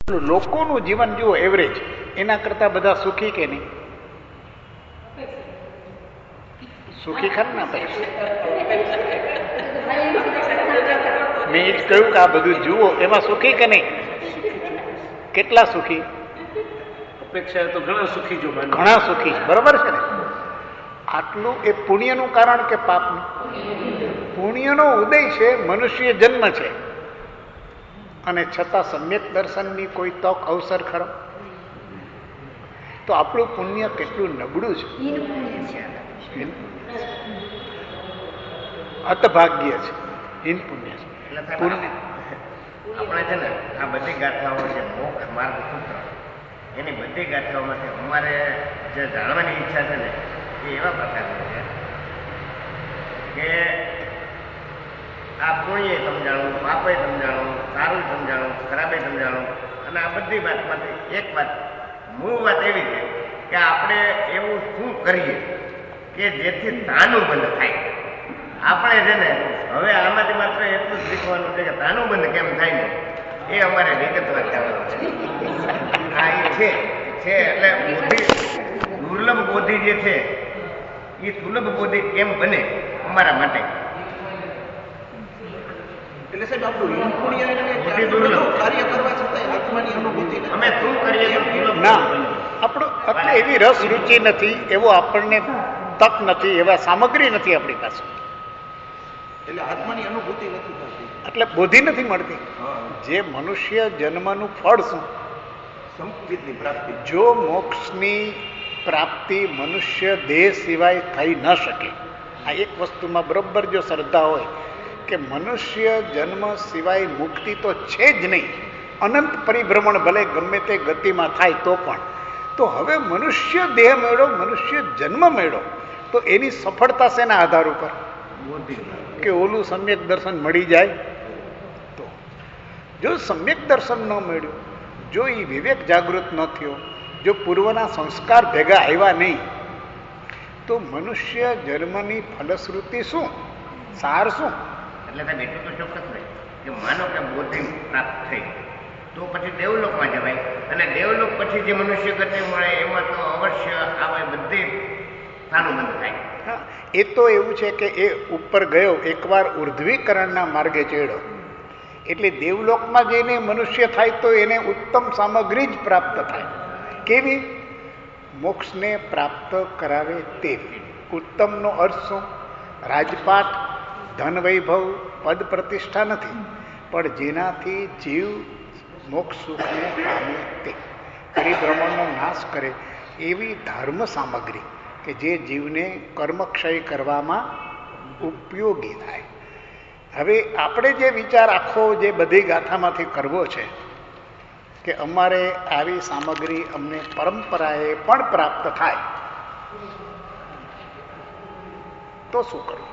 લોકોનું જીવન જુઓ એવરેજ, એના કરતા બધા સુખી કે નહીં? સુખી ખરા ના ભાઈ? મેં એ જ કહ્યું કે આ બધું જુઓ, એમાં સુખી કે નહીં? કેટલા સુખી? અપેક્ષા તો ઘણા સુખી, જો ઘણા સુખી છે, બરોબર છે ને? આટલું એ પુણ્યનું કારણ કે પાપનું? પુણ્યનો ઉદય છે, મનુષ્ય જન્મ છે, અને છતાં સમ્યક દર્શનની કોઈ તક અવસર ખરો? તો આપણું પુણ્ય કેટલું નબળું છે, હતભાગ્ય છે, હીન પુણ્ય છે. આપણે છે ને આ બધી ગાથાઓ છે, મોક્ષ માર્ગ સૂત્ર, એની બધી ગાથાઓમાંથી અમારે જે જાણવાની ઈચ્છા છે ને એ એવા પ્રકારની છે કે આ પુણ્ય સમજાણું, પાપે સમજાણું, સારું સમજાણું, ખરાબે સમજાણું, અને આ બધી વાતમાંથી એક વાત, મૂળ વાત એવી છે કે આપણે એવું શું કરીએ કે જેથી તાનું બંધ થાય. આપણે છે ને હવે આમાંથી માત્ર એટલું જ શીખવાનું છે કે તાનું બંધ કેમ થાય ને એ અમારે વિગતવાર કહેવાનું છે. હા એ છે એટલે બોધિ, દુર્લભ બોધિ જે છે એ સુલભ બોધિ કેમ બને અમારા માટે. એટલે સાહેબ આપણું પુણ્ય કાર્ય કરવા છતાં આત્માની અનુભૂતિ અમે શું કરીએ ના, આપણું એટલે એવી રસ રુચિ નથી, એવો આપણને તક નથી, એવા સામગ્રી નથી આપણી પાસે, એટલે આત્માની અનુભૂતિ નથી થતી, એટલે બોધિ નથી મળતી. જે મનુષ્ય જન્મનું ફળ શું? સંસ્કૃતની પ્રાપ્તિ. જો મોક્ષની પ્રાપ્તિ મનુષ્ય દેહ સિવાય થઈ ન શકે, આ એક વસ્તુમાં બરોબર જો શ્રદ્ધા હોય કે મનુષ્ય જન્મ સિવાય મુક્તિ તો છે જ નહીં, અનંત પરિભ્રમણ ભલે ગમે તે ગતિમાં થાય તો પણ, તો હવે મનુષ્ય દેહ મેળો, મનુષ્ય જન્મ મેળો, તો એની સફળતા શેના આધાર ઉપર? કે ઓલું સમ્યક દર્શન મળી જાય તો. જો સમ્યક દર્શન ન મળ્યું, જો એ વિવેક જાગૃત ન થયો, જો પૂર્વના સંસ્કાર ભેગા આવ્યા નહીં, તો મનુષ્ય જન્મની ફલશ્રુતિ શું, સાર શું? એટલે તમે એટલું તો ચોક્કસ નહીં કે માનો કે બોધિ પ્રાપ્ત થઈ તો પછી દેવલોકમાં જવાય, અને દેવલોક પછી જે મનુષ્ય ગતિ મળે એમાં તો અવશ્ય આવે બધી સારું બંધ થાય. હા, એ તો એવું છે કે એ ઉપર ગયો, એકવાર ઉર્ધ્વીકરણના માર્ગે ચડ્યો એટલે દેવલોકમાં જઈને મનુષ્ય થાય તો એને ઉત્તમ સામગ્રી જ પ્રાપ્ત થાય. કેવી? મોક્ષને પ્રાપ્ત કરાવે તેવી. ઉત્તમનો અર્થ શું? રાજપાટ, ધન વૈભવ, પદ પ્રતિષ્ઠા નથી, પણ જેનાથી જીવ મોક્ષ સુખને પામે તે, પરિભ્રમણનો નાશ કરે એવી ધર્મ સામગ્રી કે જે જીવને કર્મક્ષય કરવામાં ઉપયોગી થાય. હવે આપણે જે વિચાર આખો જે બધી ગાથામાંથી કરવો છે કે અમારે આવી સામગ્રી અમને પરંપરાએ પણ પ્રાપ્ત થાય, તો શું કરવું?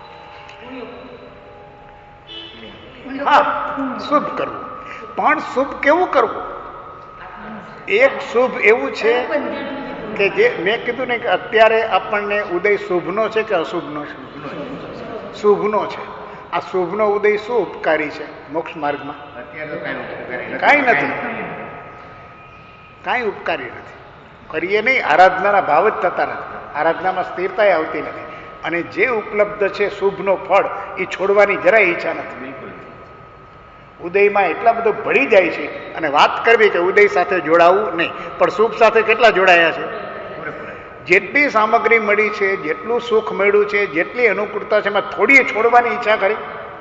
હા, શુભ કરવું, પણ શુભ કેવું કરવું? એક શુભ એવું છે કે જે મેં કીધું ને કે અત્યારે આપણને ઉદય શુભનો છે કે અશુભનો છે? શુભનો છે. આ શુભનો ઉદય શું ઉપકારી છે મોક્ષ માર્ગમાં? કાંઈ નથી, કાંઈ ઉપકારી નથી. કરીએ નહીં, આરાધનાના ભાવ જ થતા નથી, આરાધનામાં સ્થિરતા આવતી નથી, અને જે ઉપલબ્ધ છે શુભનો ફળ એ છોડવાની જરાય ઈચ્છા નથી. બિલકુલ ઉદયમાં એટલા બધો ભળી જાય છે, અને વાત કરવી કે ઉદય સાથે જોડાવું નહીં, પણ શુભ સાથે કેટલા જોડાયા છે? જેટલી સામગ્રી મળી છે, જેટલું સુખ મળ્યું છે, જેટલી અનુકૂળતા છે, એમાં થોડી છોડવાની ઈચ્છા કરી?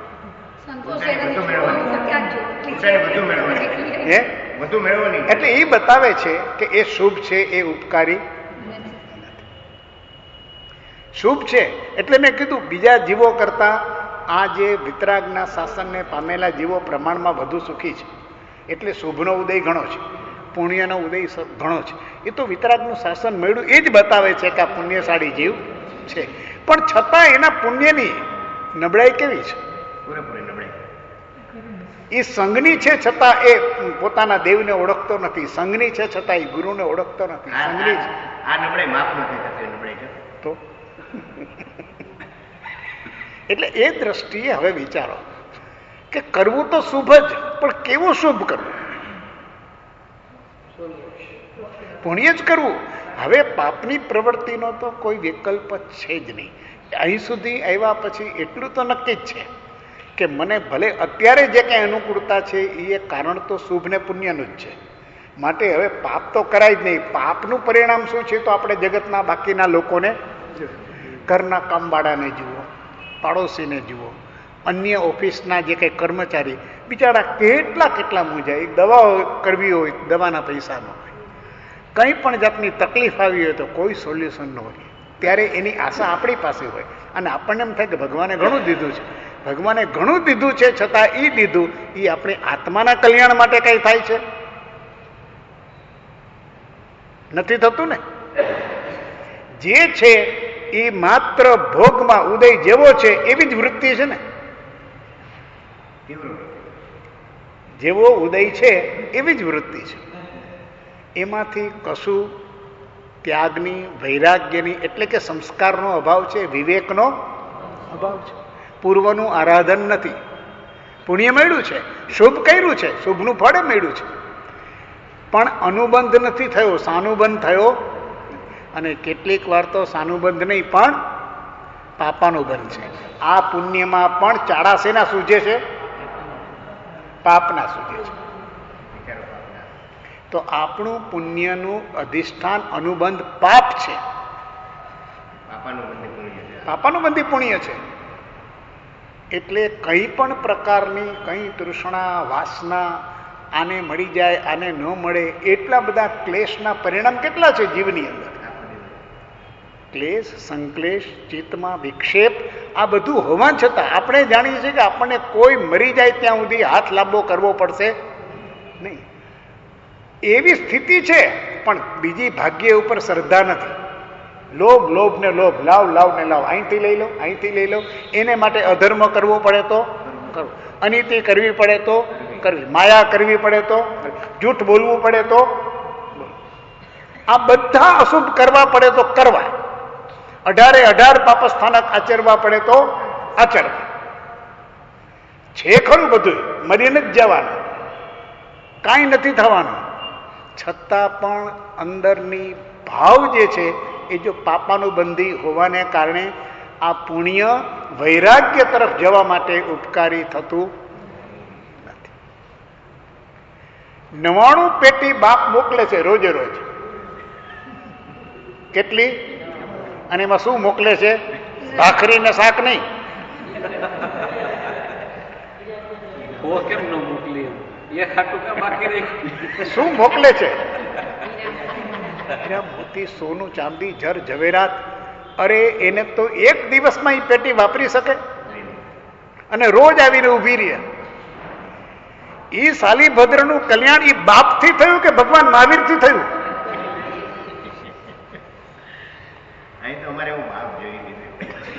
એટલે એ બતાવે છે કે એ શુભ છે, એ ઉપકારી શુભ છે. એટલે મેં કીધું બીજા જીવો કરતા આ જે વિતરાગના શાસનને પામેલા જીવો પ્રમાણમાં વધુ સુખી છે, એટલે શુભનો ઉદય ઘણો છે, પુણ્યનો ઉદય ઘણો છે. એ તો વિતરાગનું શાસન મળ્યું એ જ બતાવે છે કે આ પુણ્યશાળી જીવ છે, પણ છતાં એના પુણ્યની નબળાઈ કેવી છે? પૂરેપૂરી નબળાઈ. એ સંઘની છે છતાં એ પોતાના દેવને ઓળખતો નથી, સંઘની છે છતાં એ ગુરુને ઓળખતો નથી. સંઘની છે આ નબળાઈ માફ નથી થતી, નબળાઈ છે તો. એટલે એ દ્રષ્ટિએ હવે વિચારો કે કરવું તો શુભ જ, પણ કેવું શુભ કરવું? પુણ્ય જ કરવું. હવે પાપની પ્રવૃત્તિનો તો કોઈ વિકલ્પ છે જ નહીં. અહીં સુધી આવ્યા પછી એટલું તો નક્કી જ છે કે મને ભલે અત્યારે જે કંઈ અનુકૂળતા છે એ કારણ તો શુભ ને પુણ્યનું જ છે. માટે હવે પાપ તો કરાય જ નહીં. પાપનું પરિણામ શું છે તો આપણે જગતના બાકીના લોકોને, ઘરના કામવાળાને જુઓ, પાડોશીને જુઓ, અન્ય ઓફિસના જે કંઈ કર્મચારી બિચારા કેટલા મૂંઝાય. દવાઓ કરવી હોય દવાના પૈસા ન હોય, કંઈ પણ જાતની તકલીફ આવી હોય તો કોઈ સોલ્યુશન ન હોય. ત્યારે એની આશા આપણી પાસે હોય અને આપણને એમ થાય કે ભગવાને ઘણું દીધું છે. ભગવાને ઘણું દીધું છે છતાં એ દીધું એ આપણી આત્માના કલ્યાણ માટે કંઈ થાય છે? નથી થતું ને. જે છે એ માત્ર ભોગમાં ઉદય જેવો છે એવી જ વૃત્તિ છે ને. જેવો ઉદય છે એવી જ વૃત્તિ છે. એમાંથી કશું ત્યાગની, વૈરાગ્યની, એટલે કે સંસ્કારનો અભાવ છે, વિવેકનો અભાવ છે. પૂર્વનું આરાધન નથી. પુણ્ય મળ્યું છે, શુભ કર્યું છે, શુભનું ફળ મળ્યું છે, પણ અનુબંધ નથી થયો, સાનુબંધ થયો. અને કેટલીક વાર તો સાનુબંધ નહીં પણ પાપાનુબંધ છે. આ પુણ્યમાં પણ ચાડાસેના સૂજે છે, પાપના સૂજે છે. તો આપણું પુણ્યનું અધિષ્ઠાન અનુબંધ પાપ છે, પાપાનુબંધી પુણ્ય છે. એટલે કંઈ પણ પ્રકારની કંઈ તૃષ્ણા, વાસના, આને મળી જાય આને ન મળે, એટલા બધા ક્લેશના પરિણામ કેટલા છે જીવની અંદર. ક્લેશ, સંક્લેશ, ચિત્તમાં વિક્ષેપ, આ બધું હોવા છતાં આપણે જાણીએ છીએ કે આપણને કોઈ મરી જાય ત્યાં સુધી હાથ લાંબો કરવો પડશે નહીં. એવી સ્થિતિ છે, પણ બીજી ભાગ્ય ઉપર શ્રદ્ધા નથી. લોભ ને લોભ, લાવ ને લાવ, અહીંથી લઈ લો, અહીંથી લઈ લો. એને માટે અધર્મ કરવો પડે તો કરવો, અનીતિ કરવી પડે તો કરવી, માયા કરવી પડે તો, જૂઠ બોલવું પડે તો, આ બધા અશુભ કરવા પડે તો કરવા, 18 પાપસ્થાનક આચરવા પડે તો આચરવા. છે ખરું બધું, મરીને જ જવાનું, કાંઈ નથી થવાનું. છતાં પણ અંદરની ભાવ જે છે એ જો પાપાનુબંધી હોવાને કારણે આ પુણ્ય વૈરાગ્ય તરફ જવા માટે ઉપકારી થતું નથી. 99 પેટી બાપ મોકલે છે રોજે રોજ. કેટલી? અને એમાં શું મોકલે છે? ભાખરી ને શાક નહીં. શું મોકલે છે? મોતી, સોનું, ચાંદી, જર ઝવેરાત. અરે એને તો એક દિવસમાં એ પેટી વાપરી શકે અને રોજ આવીને ઉભી રહે. એ શાલીભદ્રનું કલ્યાણ એ બાપથી થયું કે ભગવાન મહાવીરથી થયું? અહીં તો અમારે એવું બાપ જોઈ લીધું.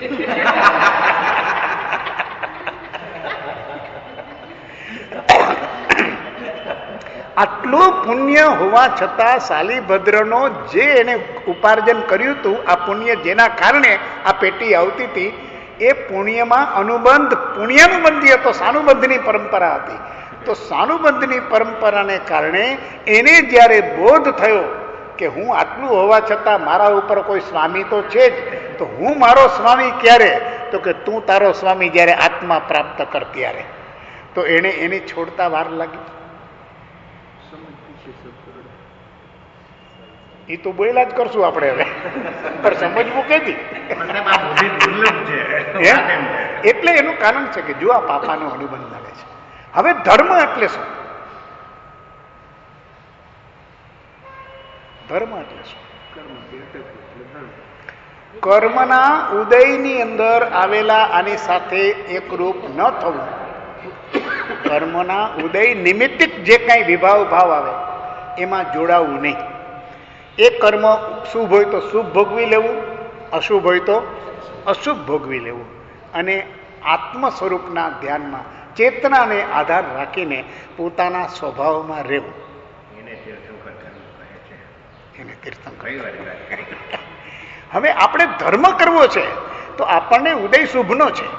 આટલું પુણ્ય હોવા છતાં શાલીભદ્રનો જે એને ઉપાર્જન કર્યું હતું, આ પુણ્ય જેના કારણે આ પેટી આવતી હતી, એ પુણ્યમાં અનુબંધ, પુણ્યાનુબંધી હતો, સાનુબંધની પરંપરા હતી. તો સાનુબંધની પરંપરાને કારણે એને જ્યારે બોધ થયો કે હું આટલું હોવા છતાં મારા ઉપર કોઈ સ્વામી તો છે જ, તો હું મારો સ્વામી ક્યારે? તો કે તું તારો સ્વામી જ્યારે આત્મા પ્રાપ્ત કર ત્યારે. તો એને એની છોડતા વાર લાગી. એ તો બોયલા જ કરશું આપણે હવે, પણ સમજવું કેથી? એટલે એનું કારણ છે કે જો આ પાપાનો અનુબંધ મળે છે. હવે ધર્મ એટલે શું? ધર્મ એટલે શું? કર્મના ઉદયની અંદર આવેલા આની સાથે એકરૂપ ન થવું. કર્મના ઉદય નિમિત્તિક જે કાંઈ વિભાવ ભાવ આવે એમાં જોડાવું નહીં. એ કર્મ શુભ હોય તો શુભ ભોગવી લેવું, અશુભ હોય તો અશુભ ભોગવી લેવું. અને આત્મ સ્વરૂપના ધ્યાનમાં ચેતનાને આધાર રાખીને પોતાના સ્વભાવમાં રહેવું. એને તીર્થંકર. હવે આપણે ધર્મ કરવો છે તો આપણને ઉદય શુભનો છે,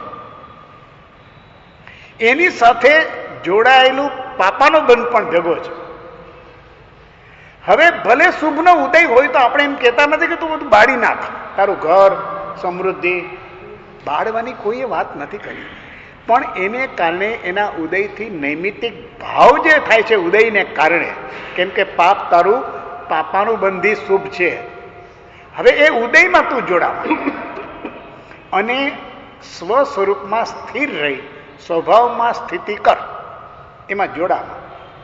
એની સાથે જોડાયેલું પાપાનો બંધ પણ ભેગો છે. હવે ભલે શુભનો ઉદય હોય તો આપણે એમ કહેતા નથી કે તું બધું બાળી નાખ, તારું ઘર સમૃદ્ધિ બાળવાની કોઈ વાત નથી કરી, પણ એને કારણે એના ઉદયથી નૈમિતિક ભાવ જે થાય છે ઉદયને કારણે, કેમ કે પાપ તારું પાપાનું બંધી શુભ છે. હવે એ ઉદયમાં તું જોડા અને સ્વ સ્વરૂપમાં સ્થિર રહી સ્વભાવમાં સ્થિતિ કર, એમાં જોડામાં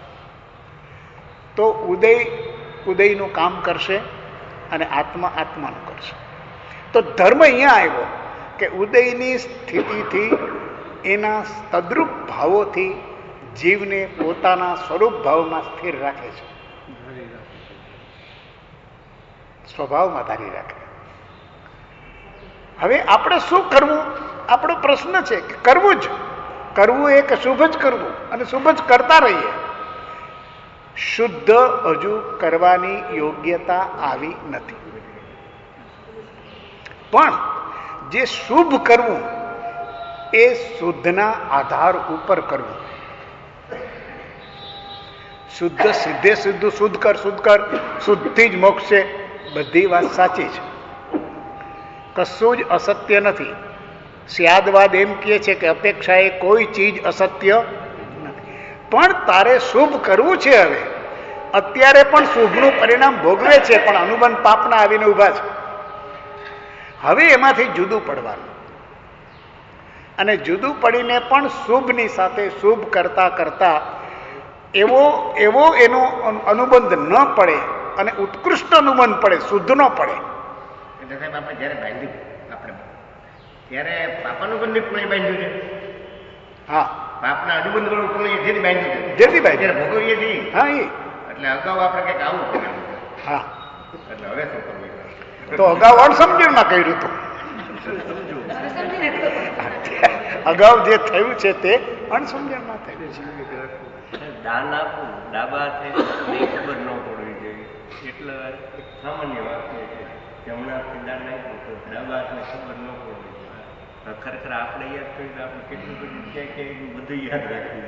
તો ઉદય ઉદયનું કામ કરશે અને આત્મા આત્માનું કરશે. તો ધર્મ અહીંયા આવ્યો કે ઉદયની સ્થિતિથી એના તદ્રુપ ભાવોથી જીવને પોતાના સ્વરૂપ ભાવમાં સ્થિર રાખે છે, સ્વભાવમાં ધારી રાખે. હવે આપણે શું કરવું, આપણો પ્રશ્ન છે કે કરવું જ કરવું એ કે શુભ જ કરવું, અને શુભ જ કરતા રહીએ. શુદ્ધ હજુ કરવાની યોગ્યતા આવી નથી, પણ જે શુભ કરવું એ શુદ્ધના આધાર ઉપર કરવું. શુદ્ધ સીધે સીધું શુદ્ધ કર શુદ્ધથી જ મોક્ષ છે, બધી વાત સાચી છે, કશું જ અસત્ય નથી. સ્યાદવાદ એમ કહે છે કે અપેક્ષાએ કોઈ ચીજ અસત્ય નથી, પણ તારે શુભ કરવું છે. હવે અત્યારે પણ શુભનું પરિણામ ભોગવે છે, પણ અનુબંધ પાપના આવીને ઊભા છે. હવે એમાંથી જુદું પડવાનું, અને જુદું પડીને પણ શુભની સાથે શુભ કરતા કરતા એવો એનો અનુબંધ ન પડે અને ઉત્કૃષ્ટ અનુબંધ પડે, શુદ્ધ ન પડે. એટલે સાહેબ આપણે જયારે બાંધ્યું આપણે ત્યારે પાપાનું બંધ પુણ્ય બાંધ્યું છે. હા, પાપના અનુબંધ વાળું પુણ્ય જેથી બાંધ્યું છે, જેથી બાંધ્યું. જ્યારે ભોગવીએ છીએ. હા, એ એટલે અગાઉ આપણે કંઈક આવું કર્યું. હા, એટલે હવે શું કરવું? તો અગાઉ અણસમજણમાં કર્યું હતું. અગાઉ જે થયું છે તે અણસમજણમાં થયું છે. દાન આપવું ડાબા હાથે ખબર ન પડવી જોઈએ, એટલે સામાન્ય વાત છે. જમણા હાથે દાન આપ્યું તો ડાબા હાથને ખબર ન પડવી જોઈએ. ખરેખર આપણે યાદ કરીએ તો આપણે કેટલું બધું છે કે બધું યાદ રાખવું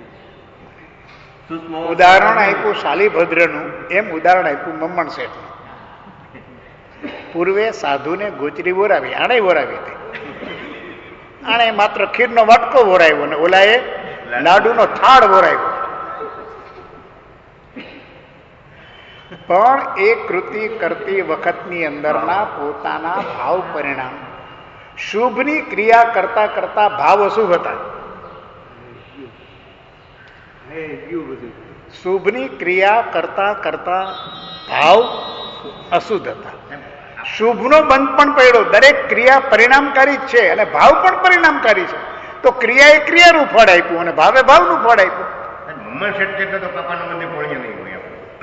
જોઈએ. ઉદાહરણ આપ્યું શાલીભદ્રનું, એમ ઉદાહરણ આપ્યું મમ્મણ શેઠનું. પૂર્વે સાધુને ગોચરી વોરાવી, આણે વોરાવી હતી. આણે માત્ર ખીરનો વાટકો વોરાવ્યો ને ઓલાએ લાડુનો થાળ વોરાવ્યો. પણ એ કૃતિ કરતી વખતની અંદરના પોતાના ભાવ પરિણામ, શુભની ક્રિયા કરતા કરતા ભાવ અશુભ હતા. શુભની ક્રિયા કરતા કરતા ભાવ અશુદ્ધ હતા. શુભનો બંધ પણ પડ્યો. દરેક ક્રિયા પરિણામકારી જ છે અને ભાવ પણ પરિણામકારી છે. તો ક્રિયાએ ક્રિયાનું ફળ આપ્યું અને ભાવે ભાવનું ફળ આપ્યું. મમ્મણ શેઠ જેટલો તો પાપાનું બંધ પુણ્ય નહીં હોય.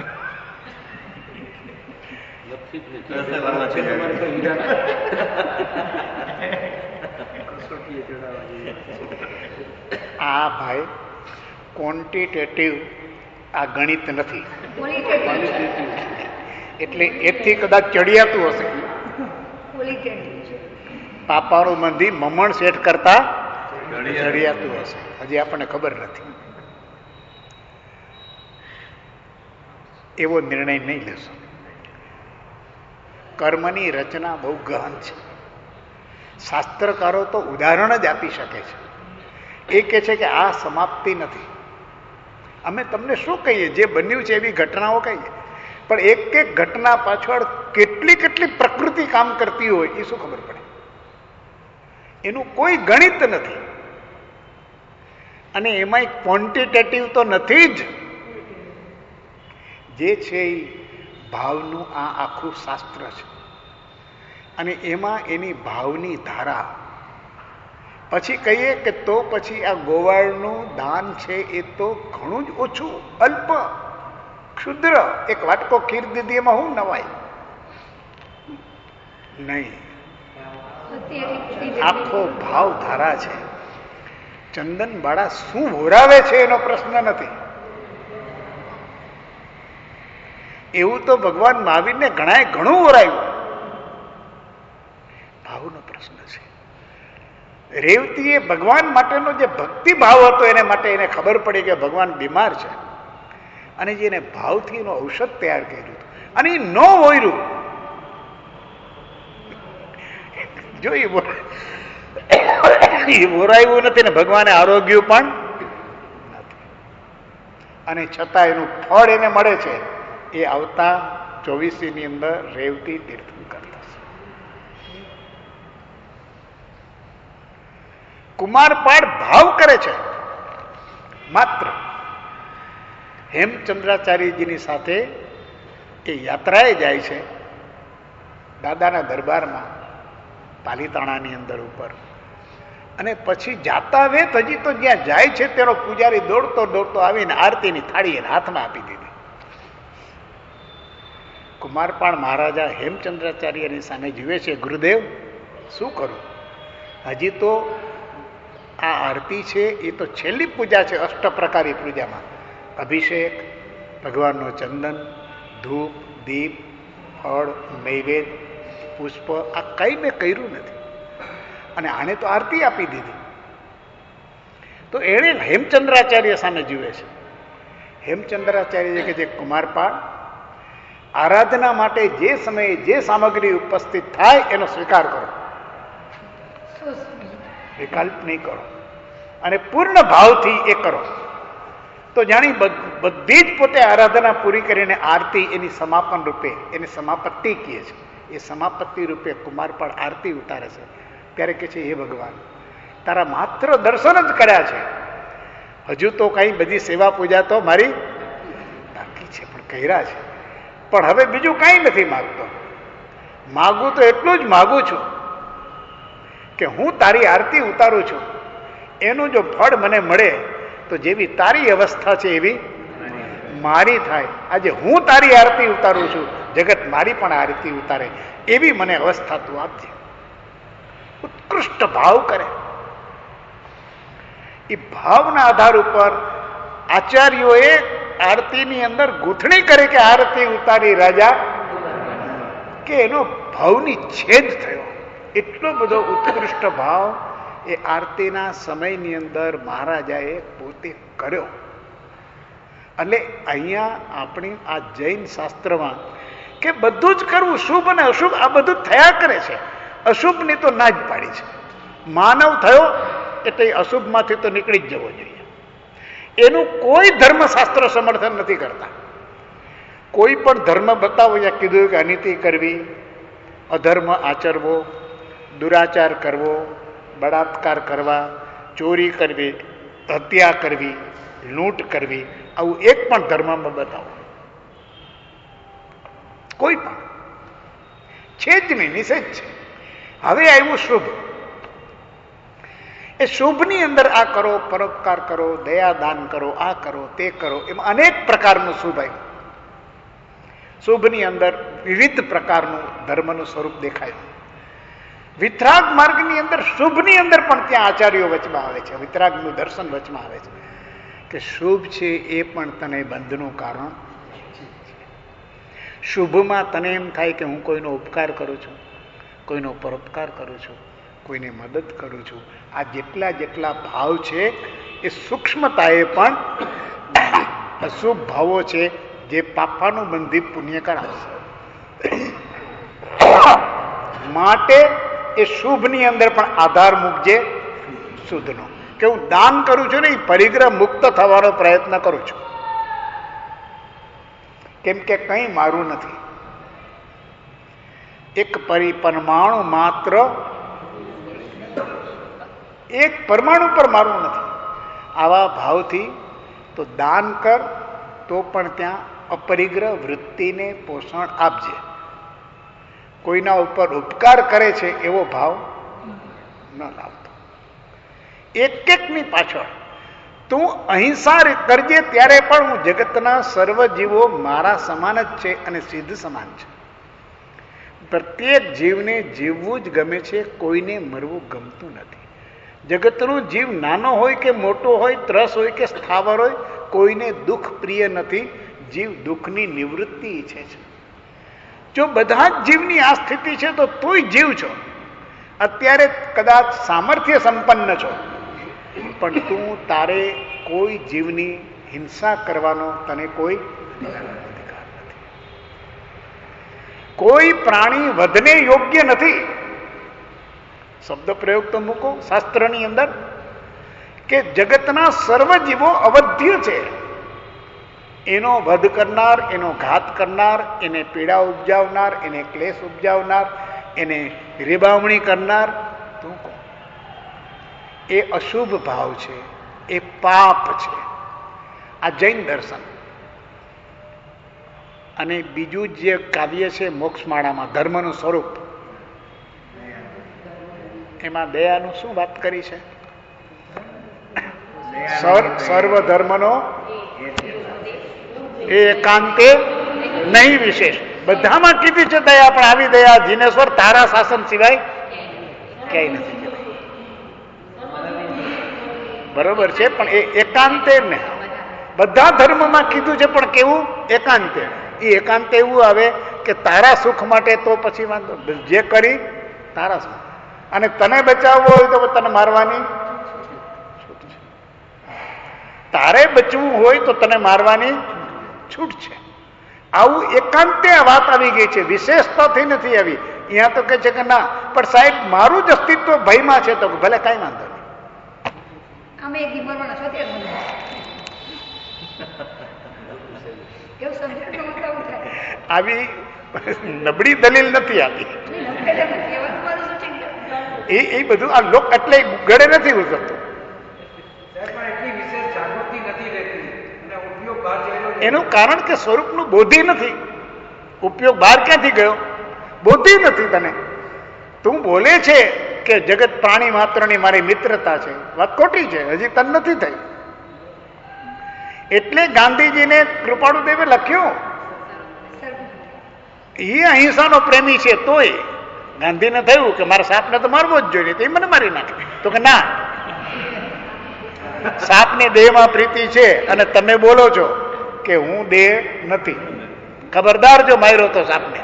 આ ભાઈ ક્વોન્ટિટેટિવ, આ ગણિત નથી, એટલે એથી કદાચ ચડિયાતું હશે. પાપાનું મંદી મમણ શેઠ કરતા ચડિયાતું હશે, હજી આપણને ખબર નથી. એવો નિર્ણય નહીં લેશો. કર્મની રચના બહુ ગહન છે. શાસ્ત્રકારો તો ઉદાહરણ જ આપી શકે છે. એ કહે છે કે આ સમાપ્તિ નથી. અમે તમને શું કહીએ, જે બન્યું છે એવી ઘટનાઓ કહીએ, પણ એક એક ઘટના પાછળ કેટલી કેટલી પ્રકૃતિ કામ કરતી હોય એ શું ખબર પડે. એનું કોઈ ગણિત નથી, અને એમાંય ક્વોન્ટિટેટિવ તો નથી જ. જે છે એ ભાવનું આ આખું શાસ્ત્ર છે, અને એમાં એની ભાવની ધારા. પછી કહીએ કે તો પછી આ ગોવાળનું દાન છે એ તો ઘણું જ ઓછું, અલ્પ, ક્ષુદ્ર. એક વાટકો ખીર દીધી, એમાં હું નવાય નહીં. આખો ભાવ ધારા છે. ચંદન બાળા શું વોરાવે છે એનો પ્રશ્ન નથી. એવું તો ભગવાન મહાવીરને ઘણાએ ઘણું વરાયું. ભાવનો પ્રશ્ન છે. રેવતીએ ભગવાન માટેનો જે ભક્તિ ભાવ હતો એને માટે એને ખબર પડી કે ભગવાન બીમાર છે, અને જેને ભાવથી એનું ઔષધ તૈયાર કર્યું હતું અને એ ન હોયરું જો એ બોરાયું નથી ને ભગવાને આરોગ્ય પણ નથી, અને છતાં એનું ફળ એને મળે છે. એ આવતા 24 ની અંદર રેવતી તીર્થંકર થશે. કુમારપાળ ભાવ કરે છે. માત્ર હેમચંદ્રાચાર્યજીની સાથે એ યાત્રાએ જાય છે દાદાના દરબારમાં પાલીતાણાની અંદર ઉપર, અને પછી જાતા વેત હજી તો જ્યાં જાય છે તેનો પૂજારી દોડતો દોડતો આવીને આરતીની થાળી એને હાથમાં આપી દીધી. કુમારપાળ મહારાજા હેમચંદ્રાચાર્યની સામે જીવે છે, ગુરુદેવ શું કરું? હજી તો આ આરતી છે એ તો છેલ્લી પૂજા છે અષ્ટપ્રકારી પૂજામાં. અભિષેક, ભગવાનનો ચંદન, ધૂપ, દીપ, ફળ, નૈવેદ્ય, પુષ્પ, આ કઈ મેં કર્યું નથી, અને આને તો આરતી આપી દીધી. તો એણે હેમચંદ્રાચાર્ય સામે જીવે છે. હેમચંદ્રાચાર્ય કે જે કુમારપાળ, આરાધના માટે જે સમયે જે સામગ્રી ઉપસ્થિત થાય એનો સ્વીકાર કરો, વિકલ્પ નહીં કરો, અને પૂર્ણ ભાવથી એ કરો. તો જાણી બધી જ પોતે આરાધના પૂરી કરીને આરતી એની સમાપન રૂપે, એની સમાપત્તિ કહે છે, એ સમાપત્તિ રૂપે કુમારપાળ આરતી ઉતારે છે. ત્યારે કહે છે, હે ભગવાન, તારા માત્ર દર્શન જ કર્યા છે, હજુ તો કઈ બધી સેવા પૂજા તો મારી બાકી છે, પણ કર્યા છે, પણ હવે બીજું કઈ નથી માગતો. માગું તો એટલું જ માગું છું કે હું તારી આરતી ઉતારું છું, એનું જો ફળ મને મળે તો જેવી તારી અવસ્થા છે એવી મારી થાય. આજે હું તારી આરતી ઉતારું છું, જગત મારી પણ આરતી ઉતારે એવી મને અવસ્થા તું આપજે. ઉત્કૃષ્ટ ભાવ કરે. એ ભાવના આધાર ઉપર આચાર્યોએ આરતીની અંદર ગૂંથણી કરે કે આરતી ઉતારી રાજા, કે એનો ભાવની છેદ થયો. એટલો બધો ઉત્કૃષ્ટ ભાવ એ આરતીના સમયની અંદર મહારાજાએ પોતે કર્યો. એટલે અહીંયા આપણી આ જૈન શાસ્ત્રમાં કે બધું જ કરવું, શુભ અને અશુભ આ બધું થયા કરે છે. અશુભની તો ના જ પાડી છે. માનવ થયો એટલે અશુભમાંથી તો નીકળી જ જવો જોઈએ. એનું કોઈ ધર્મશાસ્ત્ર સમર્થન નથી કરતા. કોઈ પણ ધર્મ બતાવો ત્યાં કીધું કે અનીતિ કરવી, અધર્મ આચરવો, દુરાચાર કરવો, બળાત્કાર કરવા, ચોરી કરવી, હત્યા કરવી, લૂંટ કરવી, આવું એક પણ ધર્મમાં બતાવો. કોઈ પણ છે જ નહીં, નિષેધ છે. હવે આવ્યું શુભ. એ શુભની અંદર આ કરો, પરોપકાર કરો, દયાદાન કરો, આ કરો, તે કરો, એમાં અનેક પ્રકારનું શુભ આવ્યું. શુભની અંદર વિવિધ પ્રકારનું ધર્મનું સ્વરૂપ દેખાયું. વિતરાગ માર્ગની અંદર શુભની અંદર પણ ત્યાં આચાર્યો વચમાં આવે છે, વિતરાગનું દર્શન વચમાં આવે છે કે શુભ છે એ પણ તને બંધનું કારણ. શુભમાં તને એમ થાય કે હું કોઈનો ઉપકાર કરું છું, કોઈનો પરોપકાર કરું છું, કોઈને મદદ કરું છું. આ જેટલા જેટલા ભાવ છે એ સૂક્ષ્મતાએ પણ અશુભ ભાવો છે જે પાપાનું બંધી પુણ્ય કરાવશે. માટે એ શુભની અંદર પણ આધાર મૂકજે શુદ્ધનો. કે હું દાન કરું છું ને એ પરિગ્રહ મુક્ત થવાનો પ્રયત્ન કરું છું, કેમ કે કંઈ મારું નથી. એક પરમાણુ માત્ર, એક પરમાણુ પર મારું નથી. આવા ભાવથી તો દાન કર તો પણ ત્યાં અપરિગ્રહ વૃત્તિને પોષણ આપજે. કોઈના ઉપર ઉપકાર કરે છે એવો ભાવ ન લાવતો. એક એકની પાછળ તું અહિંસા કરજે, ત્યારે પણ હું જગતના સર્વ જીવો મારા સમાન જ છે અને સિદ્ધ સમાન છે. પ્રત્યેક જીવને જીવવું જ ગમે છે, કોઈને મરવું ગમતું નથી. જગતનો જીવ નાનો હોય કે મોટો હોય, ત્રસ હોય કે સ્થાવર હોય, કોઈને દુઃખ પ્રિય નથી. જીવ દુઃખની નિવૃત્તિ ઈચ્છે છે. જો બધા જ જીવની આ સ્થિતિ છે તો તુંય જીવ છો. અત્યારે કદાચ સામર્થ્ય સંપન્ન છો, પણ તું તારે કોઈ જીવની હિંસા કરવાનો તને કોઈ અધિકાર નથી. કોઈ પ્રાણી વધને યોગ્ય નથી. શબ્દ પ્રયોગ તો મૂકો શાસ્ત્રની અંદર કે જગતના સર્વ જીવો અવધ્ય છે. એનો વધ કરનાર, એનો ઘાત કરનાર, એને પીડા ઉપજાવનાર, એને ક્લેશ ઉપજાવનાર, એને રેબાવણી કરનાર તું કોણ? એ અશુભ ભાવ છે, એ પાપ છે. આ જૈન દર્શન. અને બીજું જે કાવ્ય છે મોક્ષમાળામાં ધર્મનું સ્વરૂપ, એમાં દયાનું શું વાત કરી છે? સર્વ ધર્મનો એકાંતે નહીં વિશેષ. બધામાં કીધી છે દયા, પણ આવી દયા જીનેશ્વર તારા શાસન સિવાય ક્યાંય નથી. બરોબર છે, પણ એ એકાંતે ને બધા ધર્મમાં કીધું છે, પણ કેવું? એકાંતે. એ એકાંતે એવું આવે કે તારા સુખ માટે તો પછી વાંધો, જે કરી તારા સુખ. અને તને બચાવવો હોય તો તને મારવાની છૂટ છે. તારે બચવું હોય તો તને મારવાની છૂટ છે. આવું એકાંતે આ વાત આવી ગઈ છે, વિશેષતાથી નથી આવી. અહીંયા તો કહે છે કે ના, પણ સાહેબ મારું જ અસ્તિત્વ ભયમાં છે. તો ભલે કાંઈ વાંધો નહીં. આવી નબળી દલીલ નથી આપી. એ બધું આ લોક એટલે ગળે નથી ઉતરતું. એનું કારણ કે સ્વરૂપનું બોધી નથી. ઉપયોગ બહાર ક્યાંથી ગયો? બોધી નથી તને. તું બોલે છે કે જગત પ્રાણી માત્રની મારી મિત્રતા છે, વાત ખોટી છે. હજી તન નથી થઈ. એટલે ગાંધીજીને કૃપાળુદેવે લખ્યું, એ અહિંસાનો પ્રેમી છે, તોય ગાંધીને થયું કે મારા સાપને તો મારવો જ જોઈએ, તો એ મને મારી નાખે. તો કે ના, સાપની દેહમાં પ્રીતિ છે અને તમે બોલો છો કે હું દેહ નથી. ખબરદાર જો માર્યો તો સાપને.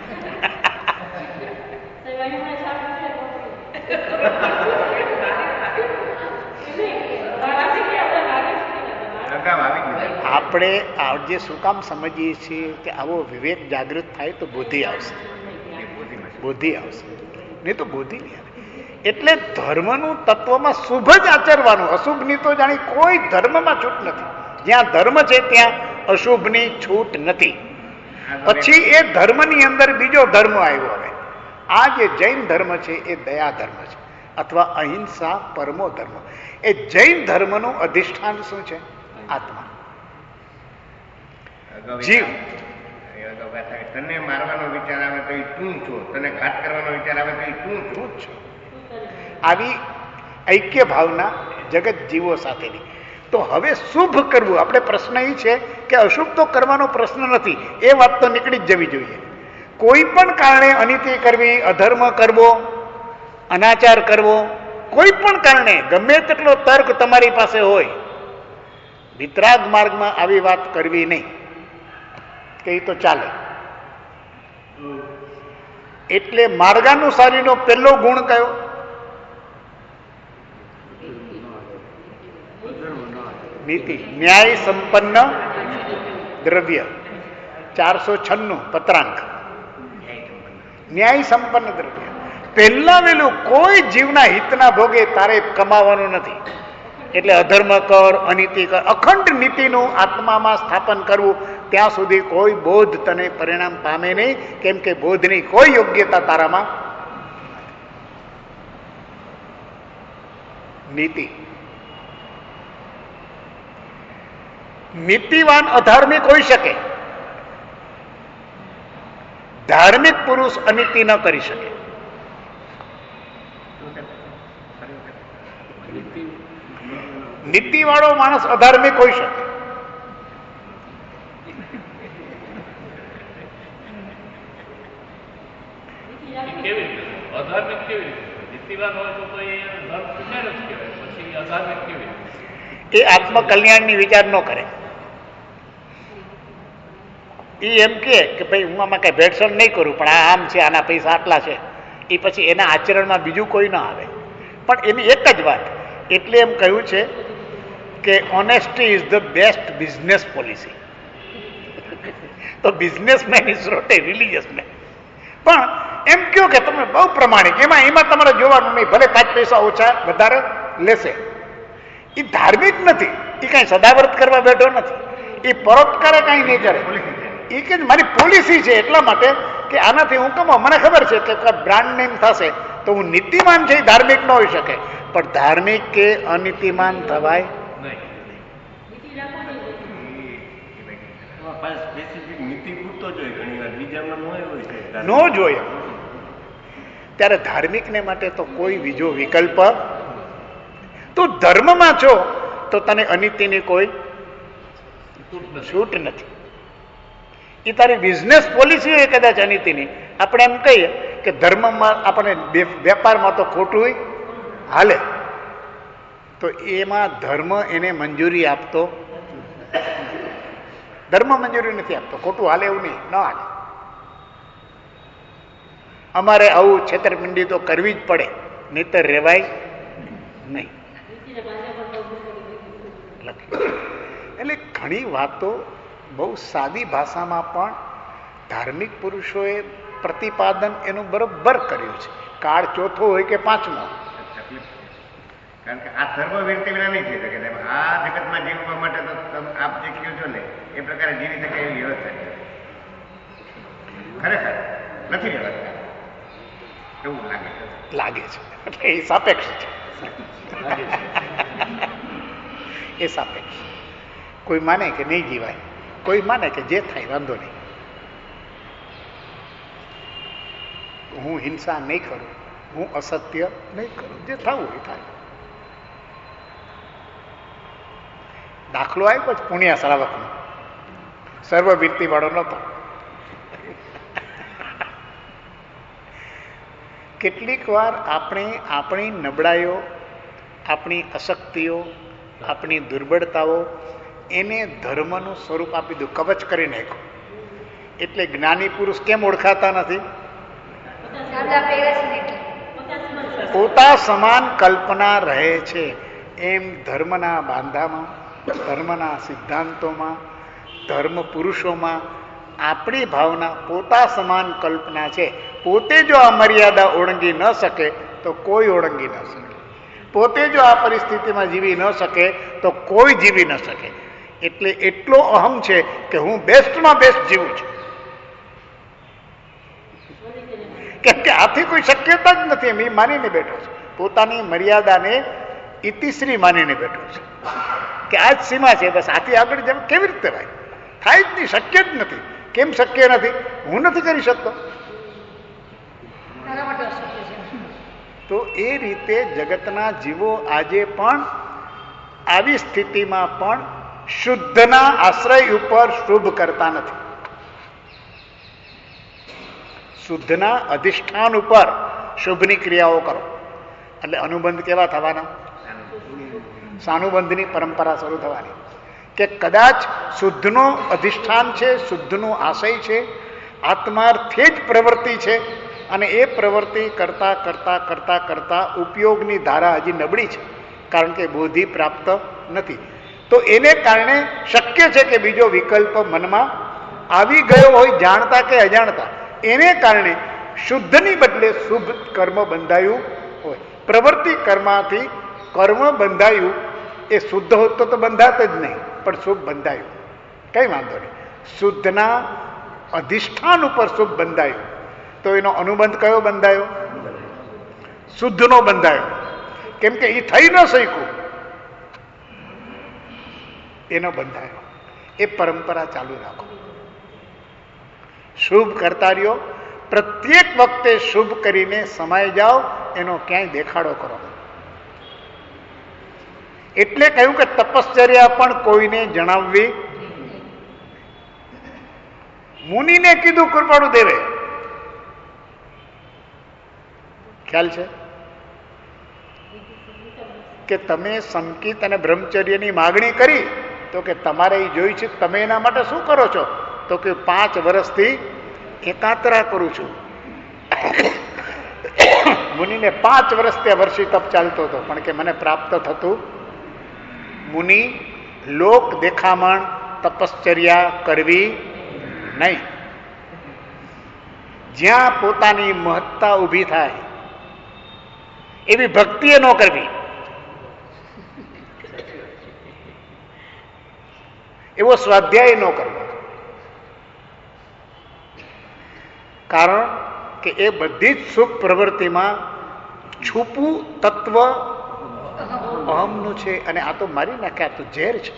આપણે આજે શું કામ સમજીએ છીએ કે આવો વિવેક જાગૃત થાય તો બુદ્ધિ આવશે. બુદ્ધિ આવશે, નહીં તો બુદ્ધિ નહીં આવે. એટલે ધર્મનું તત્વમાં શુભ જ આચરવાનું, અશુભની તો જાણી કોઈ ધર્મમાં છૂટ નથી. જ્યાં ધર્મ છે ત્યાં અશુભની છૂટ નથી. પછી એ ધર્મની અંદર બીજો ધર્મ આવ્યો. હવે આ જે જૈન ધર્મ છે એ દયા ધર્મ છે, અથવા અહિંસા પરમો ધર્મ. એ જૈન ધર્મનું અધિષ્ઠાન શું છે? આત્મા, જીવ. તને મારવાનો વિચાર આવે તો એ તું છો, તને ઘાત કરવાનો વિચાર આવે તો એ તું છો. આવી ઐક્ય ભાવના જગત જીવો સાથેની. તો હવે શુભ કરવું, આપણે પ્રશ્ન એ છે કે અશુભ તો કરવાનો પ્રશ્ન નથી, એ વાત તો નીકળી જ જવી જોઈએ. કોઈ પણ કારણે અનીતિ કરવી, અધર્મ કરવો, અનાચાર કરવો, કોઈ પણ કારણે ગમે તેટલો તર્ક તમારી પાસે હોય, વિતરાગ માર્ગમાં આવી વાત કરવી નહીં કે એ તો ચાલે. એટલે માર્ગાનુસારીનો પહેલો ગુણ કયો? નીતિ. ન્યાય સંપન્ન દ્રવ્ય. 496 પત્રાંક. ન્યાય સંપન્ન દ્રવ્ય. પહેલા વેલું કોઈ જીવના હિતના ભોગે તારે કમાવાનું નથી. એટલે અધર્મ કર, અનીતિ કર, અખંડ નીતિનું આત્મામાં સ્થાપન કરવું. ત્યાં સુધી કોઈ બોધ તને પરિણામ પામે નહીં, કેમ કે બોધની કોઈ યોગ્યતા તારામાં. નીતિ. નીતિવાન અધાર્મિક હોઈ શકે, ધાર્મિક પુરુષ અનીતિ ન કરી શકે. નીતિવાળો માણસ અધાર્મિક હોઈ શકે. એ આત્મકલ્યાણની વિચાર ન કરે. એ એમ કે ભાઈ હું આમાં કઈ ભેળસેળ નહીં કરું, પણ આ આમ છે, આના પૈસા આટલા છે. એ પછી એના આચરણમાં બીજું કોઈ ના આવે. પણ એની એક જ વાત, એટલે એમ કહ્યું છે કે honesty is the best business policy. તો businessman is not a religious man. પણ એમ કહો કે તમે બહુ પ્રમાણિક, એમાં તમારે જોવાનું નહીં, ભલે 5 પૈસા ઓછા વધારે લેશે. એ ધાર્મિક નથી, એ કાંઈ સદાવ્રત કરવા બેઠો નથી, એ પરોપકારે કાંઈ નહીં કરે. એ કે મારી પોલિસી છે એટલા માટે કે આનાથી હું કમાઉં. મને ખબર છે કે બ્રાન્ડ નેમ થશે તો હું નીતિમાન છે, ધાર્મિક ન હોઈ શકે. પણ ધાર્મિક કે અનીતિમાન થવાય નીતિ પૂરતો જોઈએ, ઘણી વાર બીજામાં ન હોય છે ન જોઈએ. ત્યારે ધાર્મિકને માટે તો કોઈ બીજો વિકલ્પ, તું ધર્મમાં છો તો તને અનીતિની કોઈ છૂટ નથી. એ તારી બિઝનેસ પોલિસી હોય કદાચ અનીતિની. આપણે એમ કહીએ કે ધર્મમાં આપણને વેપારમાં તો ખોટું હાલે, તો એમાં ધર્મ એને મંજૂરી આપતો, ધર્મ મંજૂરી નથી આપતો. ખોટું હાલે એવું નહીં, ન હાલે. અમારે આવું છેતરપિંડી તો કરવી જ પડે, નહીતર રેવાય નહીં. એટલે ઘણી વાતો બહુ સાદી ભાષામાં પણ ધાર્મિક પુરુષોએ પ્રતિપાદન એનું બરોબર કર્યું છે. કાળ ચોથો હોય કે 5મો, કારણ કે આ સર્વવ્યક્તિ વિના નહીં થઈ શકે. આ જગતમાં જીવવા માટે તો આપ જે કહો છો ને એ પ્રકારે જીવી શકે એવી વ્યવસ્થા છે. ખરેખર નથી વ્યવસ્થા એવું લાગે છે. એટલે એ સાપેક્ષ છે. એ સાપેક્ષ. કોઈ માને કે નહીં જીવાય, કોઈ માને કે જે થાય વાંધો નહીં, હું હિંસા નહીં કરું, હું અસત્ય નહીં કરું, જે થવું એ થાય. દાખલો આવ્યો જ પુણ્યા શ્રાવકનો, સર્વવીરતી વાળો નહોતો. કેટલીક વાર આપણે આપણી નબળાઈઓ, આપણી અશક્તિઓ, આપણી દુર્બળતાઓ એને ધર્મનું સ્વરૂપ આપી દઉં, કવચ કરી નાખ્યું. એટલે જ્ઞાની પુરુષ કેમ ઓળખાતા નથી? પોતા સમાન કલ્પના રહે છે. એમ ધર્મના બાંધામાં, ધર્મના સિદ્ધાંતોમાં, ધર્મ પુરુષોમાં આપણી ભાવના પોતા સમાન કલ્પના છે. પોતે જો આ મર્યાદા ઓળંગી ન શકે તો કોઈ ઓળંગી ન શકે. પોતે જો આ પરિસ્થિતિમાં જીવી ન શકે તો કોઈ જીવી ન શકે. એટલે એટલો અહમ છે કે હું બેસ્ટમાં બેસ્ટ જીવું છું. કેમ કે આથી કોઈ શક્યતા જ નથી. એમ એ માનીને બેઠો છે, પોતાની મર્યાદાને ઇતિશ્રી માનીને બેઠો છે કે આ જ સીમા છે, બસ આથી આગળ જેમ કેવી રીતે ભાઈ થાય જ નહીં, શક્ય જ નથી. કેમ શક્ય નથી? હું નથી કરી શકતો. તો એ રીતે જગતના જીવો આજે પણ આવી સ્થિતિમાં પણ શુદ્ધના આશ્રય ઉપર શુભ કરતા નથી. શુદ્ધના અધિષ્ઠાન ઉપર શુભની ક્રિયાઓ કરો. એટલે અનુબંધ કેવા થવાના? સાનુબંધની પરંપરા શરૂ થવાની. કે કદાચ શુદ્ધનો અધિષ્ઠાન છે, શુદ્ધનો આશય છે, આત્માર્થે જ પ્રવૃત્તિ છે, અને એ પ્રવૃત્તિ કરતા કરતા કરતા કરતા ઉપયોગની ધારા હજી નબળી છે, કારણ કે બોધિ પ્રાપ્ત નથી. તો એને કારણે શક્ય છે કે બીજો વિકલ્પ મનમાં આવી ગયો હોય, જાણતા કે અજાણતા. એને કારણે શુદ્ધની બદલે શુભ કર્મ બંધાયું હોય. પ્રવૃત્તિ કર્મથી કર્મ બંધાયું એ શુદ્ધ હોત તો બંધાત જ નહીં, પણ શુભ બંધાયું, કઈ વાંધો નહીં. શુદ્ધના અધિષ્ઠાન ઉપર શુભ બંધાયું. તો એનો અનુબંધ કયો બંધાયો? શુદ્ધનો બંધાયો. કેમ કે એ થઈ ન શક્યું, એનો બંધાયો. એ પરંપરા ચાલુ રાખો. શુભ કરતા રહ્યો, પ્રત્યેક વખતે શુભ કરીને સમાઈ જાઓ, એનો ક્યાંય દેખાડો કરો. એટલે કહ્યું કે તપશ્ચર્યા પણ કોઈને જણાવવી. મુનિને કીધું કૃપાળુ દેવે, ખ્યાલ છે કે તમે સંકિત અને બ્રહ્મચર્યની માગણી કરી, તો કે તમારે એ જોઈ છે, તમે એના માટે શું કરો છો? તો કે 5 વર્ષથી એકાંતરા કરું છું. મુનિને 5 વર્ષ ત્યાં વર્ષી તપ ચાલતો હતો, પણ કે મને પ્રાપ્ત થતું મુનિ લોક દેખામણ તપશ્ચર્યા કરવી નહીં. જ્યાં પોતાની મહત્તા ઊભી થાય એવી ભક્તિએ ન કરવી, એવો સ્વાધ્યાય ન કરવો. કારણ કે એ બધી જ સુખ પ્રવૃત્તિમાં છૂપું તત્વ અહમનું છે. અને આ તો મારી નાખે, આ તો ઝેર છે.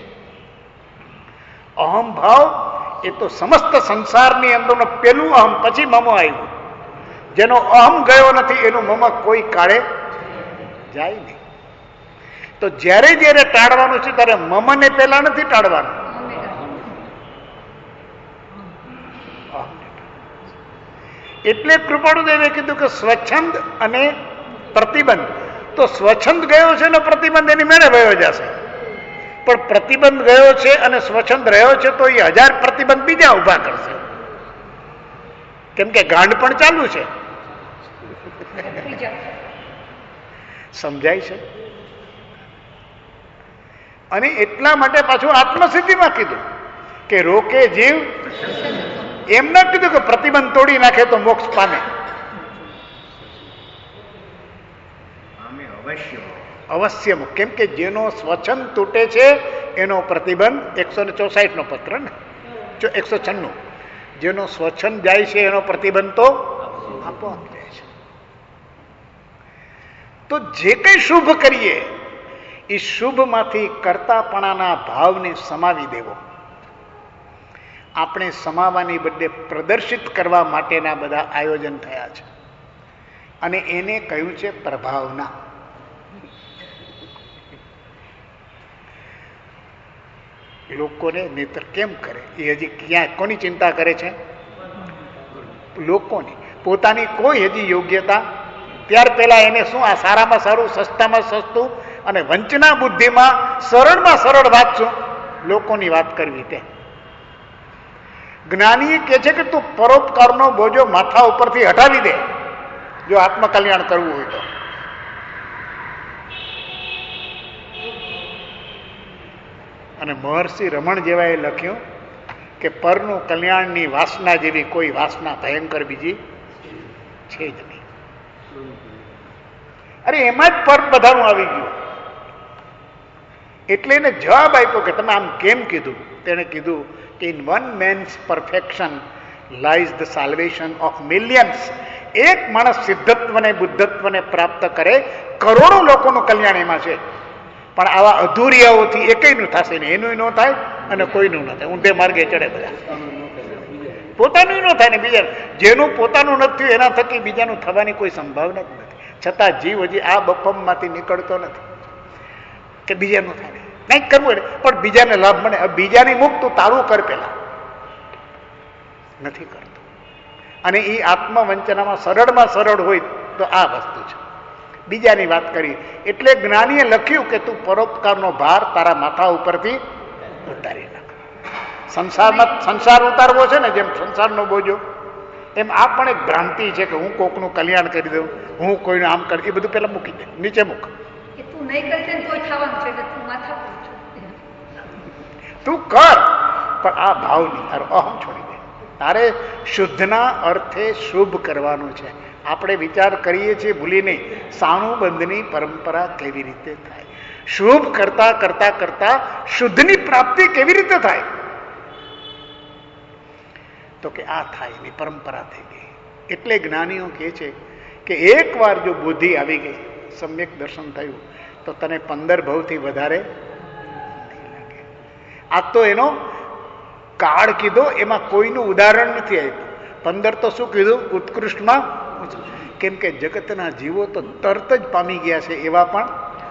અહમ ભાવ એ તો સમસ્ત સંસારની અંદરનો પેલું અહમ, પછી મમ આવ્યું. જેનો અહમ ગયો નથી એનું મમ કોઈ કાળે જાય નહીં. તો જ્યારે જ્યારે ટાળવાનું છે ત્યારે મમને પહેલા નથી ટાળવાનું, એટલે કૃપાળુદેવે કીધું કે સ્વચ્છંદ અને પ્રતિબંધ. તો સ્વચ્છંદ ગયો છે ને પ્રતિબંધ એની મેળે વયો જશે. પણ પ્રતિબંધ ગયો છે અને સ્વચ્છંદ રહ્યો છે તો એ 1000 પ્રતિબંધ બીજા ઉભા કરશે, કેમ કે ગાંડ પણ ચાલુ છે. સમજાય છે? અને એટલા માટે પાછું આત્મસિદ્ધિમાં કીધું કે રોકે જીવ, એમ ના કીધું કે પ્રતિબંધ તોડી નાખે તો મોક્ષ પામે. અવશ્ય, કેમ કે જેનો સ્વચ્છંદ તૂટે છે એનો પ્રતિબંધ 164 નો પત્ર ને 196, જેનો સ્વચ્છંદ જાય છે એનો પ્રતિબંધ તો આપોઆપ જાય છે. તો જે કંઈ શુભ કરીએ એ શુભમાંથી કરતાપણાના ભાવને સમાવી દેવો. આપણે સમાવાની બદલે પ્રદર્શિત કરવા માટેના બધા આયોજન થયા છે, અને એને કહ્યું છે પ્રભાવના. લોકોને નેત્ર કેમ કરે એ હજી ક્યાં કોની ચિંતા કરે છે? લોકોની. પોતાની કોઈ હજી યોગ્યતા, ત્યાર પહેલા એને શું આ સારામાં સારું, સસ્તામાં સસ્તું અને વંચના બુદ્ધિમાં સરળમાં સરળ વાત શું? લોકોની વાત કરવી. તે જ્ઞાની કહે છે કે તું પરોપકારનો બોજો માથા ઉપરથી હટાવી દે જો આત્મકલ્યાણ કરવું હોય તો. અને મહર્ષિ રમણ જેવાએ લખ્યું કે પરનું કલ્યાણની વાસના જેવી કોઈ વાસના ભયંકર બીજી છે જ નહીં. અરે એમાં જ પર બધાનું આવી ગયું. એટલે એને જવાબ આપ્યો કે તમે આમ કેમ કીધું? તેણે કીધું કે in one man's perfection lies the salvation of millions. એક માણસ સિદ્ધત્વને બુદ્ધત્વને પ્રાપ્ત કરે, કરોડો લોકોનું કલ્યાણ એમાં છે. પણ આવા અધૂરિયાઓથી એકયનું થશે ને, એનું ન થાય અને કોઈનું ન થાય. ઊંધે માર્ગે ચડે બધા. પોતાનું ન થાય ને બીજા, જેનું પોતાનું નથી થયું એના થકી બીજાનું થવાની કોઈ સંભાવના જ નથી. છતાં જીવ હજી આ બફમમાંથી નીકળતો નથી કે બીજાનું થાય. નહીં કરવું પણ બીજાને લાભ મળે. બીજાની મુક્ત તું તારું કર પેલા, નથી કરતો. અને એ આત્મવંચનામાં સરળમાં સરળ હોય તો આ વસ્તુ છે. બીજાની વાત કરી એટલે જ્ઞાનીએ લખ્યું કે તું પરોપકારનો ભાર તારા માથા ઉપરથી ઉતારી નાખ. સંસારમાં સંસાર ઉતારવો છે ને, જેમ સંસારનો બોજો, એમ આ પણ એક ભ્રાંતિ છે કે હું કોકનું કલ્યાણ કરી દઉં, હું કોઈનું આમ કરી, એ બધું પેલા મૂકી દે, નીચે મૂક. તું કર પણ આ ભાવ નહીં, તારો અહમ છોડી દે. તારે શુદ્ધના અર્થે શુભ કરવાનું છે. આપણે વિચાર કરીએ છીએ ભૂલી નહીં, સાણુબંધની પરંપરા કેવી રીતે થાય? શુભ કરતા કરતા કરતા શુદ્ધની પ્રાપ્તિ કેવી રીતે થાય? તો કે આ થાય, એની પરંપરા થઈ ગઈ. એટલે જ્ઞાનીઓ કહે છે કે એકવાર જો બુદ્ધિ આવી ગઈ, સમ્યક દર્શન થયું, તો તને 15 ભવથી વધારે નહીં લાગે. આ તો એનો કાળ કીધો, એમાં કોઈનું ઉદાહરણ નથી આપ્યું. 15 તો શું કીધું? ઉત્કૃષ્ટમાં. કેમ કે જગતના જીવો તો તરત જ પામી ગયા છે, એવા પણ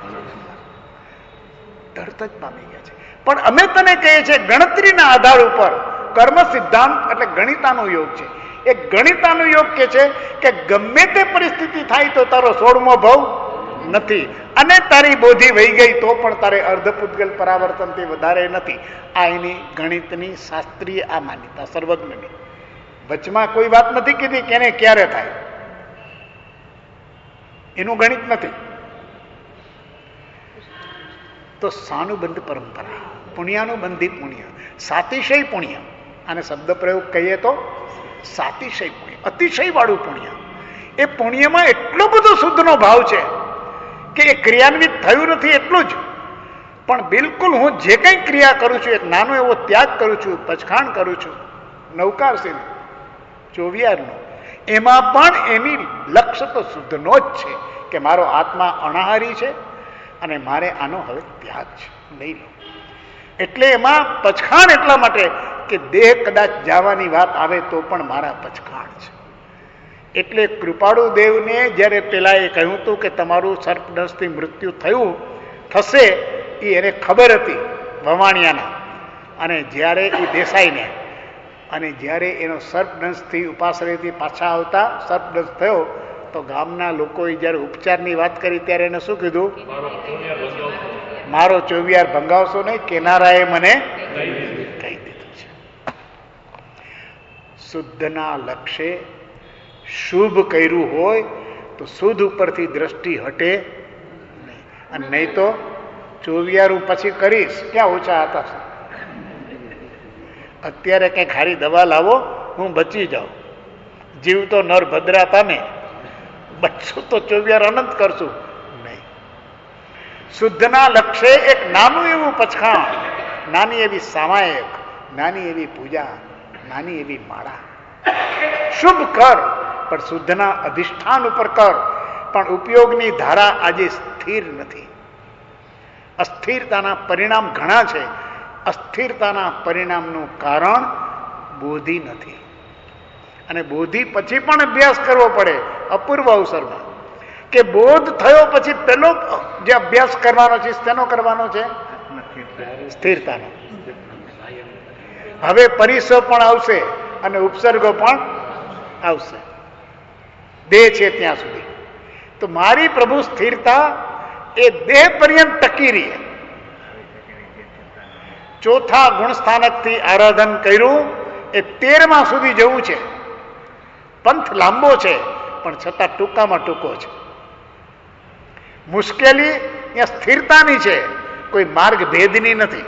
તરત જ પામી ગયા છે. પણ અમે તને કહીએ છીએ ગણતરીના આધાર ઉપર કર્મ સિદ્ધાંત એટલે ગણિતાનો યોગ છે. એ ગણિતાનો યોગ કે છે કે ગમે તે પરિસ્થિતિ થાય તો તારો 16મો ભવ નથી, અને તારી બોધિ વહી ગઈ તો પણ તારે અર્ધપૂતગલ પરાવર્તનથી વધારે નથી. આ એની ગણિતની શાસ્ત્રીય આ માન્યતા સર્વજ્ઞની. વચમાં કોઈ વાત નથી કીધી કે એને ક્યારે થાય, એનું ગણિત નથી. તો સાનુબંધ પરંપરા, પુણ્યાનુબંધી પુણ્ય, સાતિશય પુણ્ય. આને શબ્દ પ્રયોગ કહીએ તો સાતિશય પુણ્ય, અતિશય વાળું પુણ્ય. એ પુણ્યમાં એટલો બધો શુદ્ધનો ભાવ છે કે એ ક્રિયાન્વિત થયું નથી એટલું જ, પણ બિલકુલ હું જે કંઈ ક્રિયા કરું છું, એક નાનો એવો ત્યાગ કરું છું, પચખાણ કરું છું, નૌકાર સિંહ ચોવિયારનો, એમાં પણ એની લક્ષ્ય તો શુદ્ધનો જ છે કે મારો આત્મા અનાહારી છે અને મારે આનો હવે ત્યાગ છે, નહીં લો. એટલે એમાં પચખાણ એટલા માટે કે દેહ કદાચ જવાની વાત આવે તો પણ મારા પચખાણ છે. એટલે કૃપાળુ દેવને જ્યારે પેલા એ કહ્યું હતું કે તમારું સર્પદંશથી મૃત્યુ થશે, એ એને ખબર હતી વવાણિયાના. અને જ્યારે એ દેસાઈને, અને જ્યારે એનો સર્પદંશથી ઉપાશ્રયથી પાછા આવતા સર્પદંશ થયો તો ગામના લોકોએ જ્યારે ઉપચારની વાત કરી ત્યારે એને શું કીધું? મારો ચોવિયાર ભંગાવશો નહીં, કેનારાએ મને કહી દીધું છે. શુદ્ધના લક્ષ્ય શુભ કર્યું હોય તો શુદ્ધ ઉપરથી દ્રષ્ટિ હટે નહીં, અને નહીં તો ચોવિયારું પછી કરીશ ક્યાં ઓછા હતા. અત્યારે કંઈ ખારી દવા લાવો, હું બચી જાઉં, જીવતો નર ભદ્રા પામે, બચશું તો ચોવિયાર અનંત કરશું નહીં. શુદ્ધના લક્ષ્ય એક નાનું એવું પચખાણ, નાની એવી સામાયક, નાની એવી પૂજા, નાની એવી માળા, શુભ કર પણ શુદ્ધના અધિષ્ઠાન ઉપર કર. પણ ઉપયોગની ધારા આજે સ્થિર નથી. અસ્થિરતાના પરિણામ ઘણા છે. અસ્થિરતાના પરિણામનું કારણ બોધિ નથી, અને બોધિ પછી પણ અભ્યાસ કરવો પડે અપૂર્વ અવસરમાં. કે બોધ થયો પછી પેલો જે અભ્યાસ કરવાનો છે તેનો કરવાનો છે સ્થિરતાનો. હવે પરિસો પણ આવશે અને ઉપસર્ગો પણ આવશે, દેહ છે ત્યાં સુધી. તો મારી પ્રભુ સ્થિરતા એ દેહ પર્યંત ટકી રહી. ચોથા ગુણસ્થાનકથી આરાધન કર્યું એ 13મા સુધી જવું છે. પંથ લાંબો છે પણ છતાં ટૂંકામાં ટૂંકો છે. મુશ્કેલી ત્યાં સ્થિરતાની છે, કોઈ માર્ગ ભેદની નથી,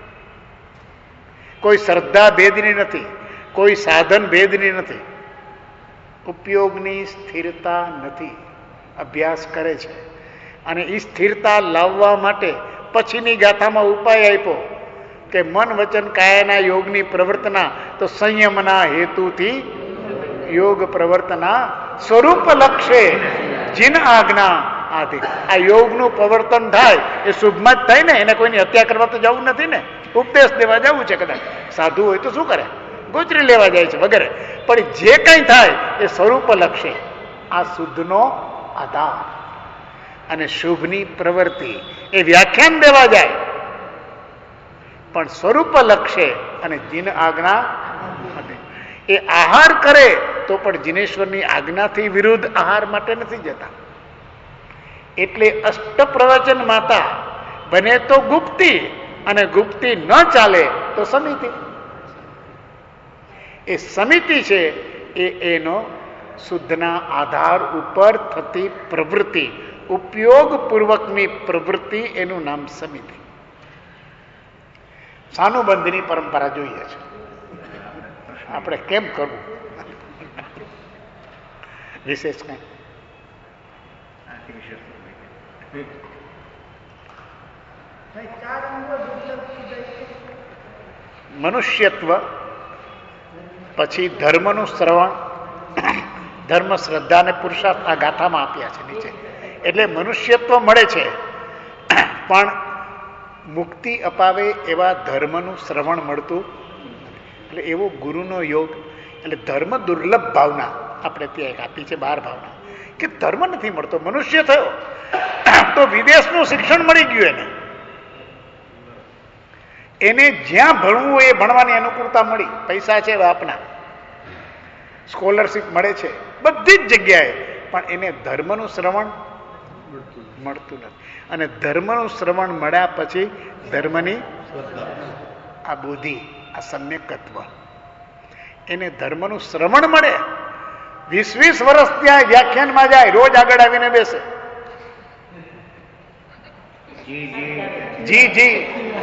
કોઈ શ્રદ્ધા ભેદની નથી, કોઈ સાધન ભેદની નથી. ઉપયોગની સ્થિરતા નથી. અભ્યાસ કરે છે અને એ સ્થિરતા લાવવા માટે પછીની ગાથામાં ઉપાય આપ્યો કે મન વચન કાયાના યોગની પ્રવર્તના તો સંયમના હેતુથી યોગ પ્રવર્તના સ્વરૂપ લક્ષ્ય જીન આજ્ઞા આદિ. આ યોગનું પ્રવર્તન થાય એ શુભમાં જ થાય ને, એને કોઈની હત્યા કરવા તો જવું નથી ને, ઉપદેશ દેવા જવું છે. કદાચ સાધુ હોય તો શું કરે, ગોચરી લેવા જાય છે વગેરે. પણ જે કંઈ થાય એ સ્વરૂપ લક્ષ્ય, આ શુદ્ધનો આધાર. અને શુભની પ્રવૃત્તિ એ વ્યાખ્યાન દેવા જાય પણ સ્વરૂપ લક્ષ્ય અને જીન આજ્ઞા એ આહાર કરે તો પણ જીનેશ્વરની આજ્ઞાથી વિરુદ્ધ આહાર માટે નથી જતા. એટલે અષ્ટ પ્રવચન માતા બને તો ગુપ્તી, અને ગુપ્તી ન ચાલે તો સમિતિ. એ સમિતિ છે એનો શુદ્ધના આધાર ઉપર થતી પ્રવૃત્તિ, ઉપયોગપૂર્વકની પ્રવૃત્તિ, એનું નામ સમિતિ. સાનુબંધની પરંપરા જોઈએ છે આપણે કેમ કરવું, વિશેષ કઈ મનુષ્યત્વ, પછી ધર્મનું શ્રવણ, ધર્મ, શ્રદ્ધા અને પુરુષાર્થ આ ગાથામાં આપ્યા છે નીચે. એટલે મનુષ્યત્વ મળે છે પણ મુક્તિ અપાવે એવા ધર્મનું શ્રવણ મળતું. એટલે એવો ગુરુનો યોગ, એટલે ધર્મ દુર્લભ ભાવના આપણે ત્યાં એક આપી છે, 12 ભાવના, કે ધર્મ નથી મળતો. મનુષ્ય થયો તો વિદેશનું શિક્ષણ મળી ગયું એને જ્યાં ભણવું એ ભણવાની અનુકૂળતા મળી, પૈસા છે બાપના, સ્કોલરશીપ મળે છે બધી જ જગ્યાએ, પણ એને ધર્મનું શ્રવણ મળતું નથી. અને ધર્મનું શ્રવણ મળ્યા પછી ધર્મની આ બુદ્ધિ, આ સમ્યકત્વ, એને ધર્મનું શ્રવણ મળે. 20-20 વર્ષ ત્યાં વ્યાખ્યાનમાં જાય, રોજ આગળ આવીને બેસે. જી જી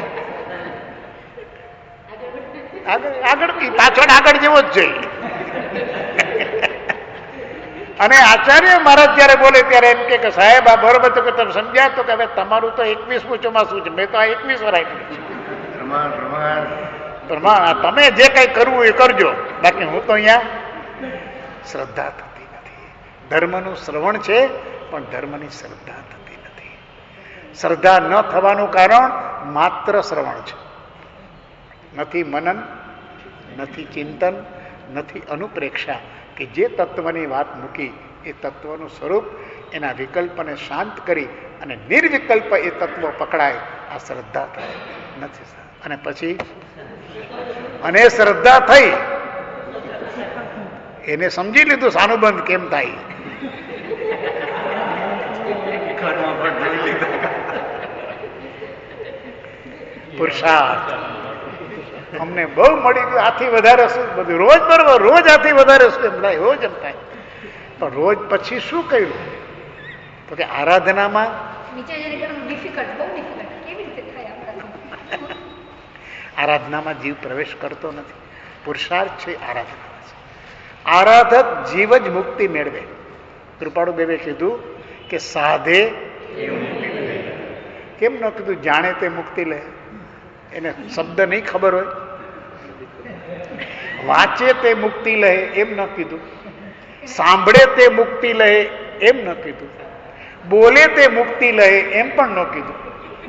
આગળ પાછળ આગળ જેવો જ જોઈએ. અને આચાર્ય મહારાજ જયારે બોલે ત્યારે એમ કે સાહેબ આ બરોબર તો કે તમે સમજ્યા તો કે હવે તમારું તો 21મું ચોમાસું છે, મેં તો આ 21 વાર આપ્યું છે. પ્રમાણ તમે જે કઈ કરવું એ કરજો, બાકી હું તો અહીંયા શ્રદ્ધા થતી નથી. ધર્મનું શ્રવણ છે પણ ધર્મની શ્રદ્ધા થતી નથી. શ્રદ્ધા ન થવાનું કારણ માત્ર શ્રવણ છે, નથી મનન, નથી ચિંતન, નથી અનુપ્રેક્ષા કે જે તત્વની વાત મૂકી એ તત્વનું સ્વરૂપ એના વિકલ્પને શાંત કરી અને નિર્વિકલ્પ એ તત્વ પકડાય, આ શ્રદ્ધા થાય નથી. અને પછી અને શ્રદ્ધા થઈ એને સમજી લીધું સાનુબંધ કેમ થાય. પુરુષાર્થ અમને બહુ મળી ગયું. આથી વધારે શું બધું રોજ બરોબર, રોજ આથી વધારે શું એમ થાય, રોજ એમ થાય. પણ રોજ પછી શું કર્યું તો કે આરાધનામાં આરાધનામાં જીવ પ્રવેશ કરતો નથી. પુરુષાર્થ છે આરાધના. આરાધક જીવ જ મુક્તિ મેળવે. કૃપાળુ દેવે કીધું કે સાધે કેમ ન કીધું જાણે તે મુક્તિ લે, એને શબ્દ નહીં ખબર હોય. વાંચે તે મુક્તિ લે એમ ન કીધું, સાંભળે તે મુક્તિ લે એમ ન કીધું, બોલે તે મુક્તિ લે એમ પણ ન કીધું.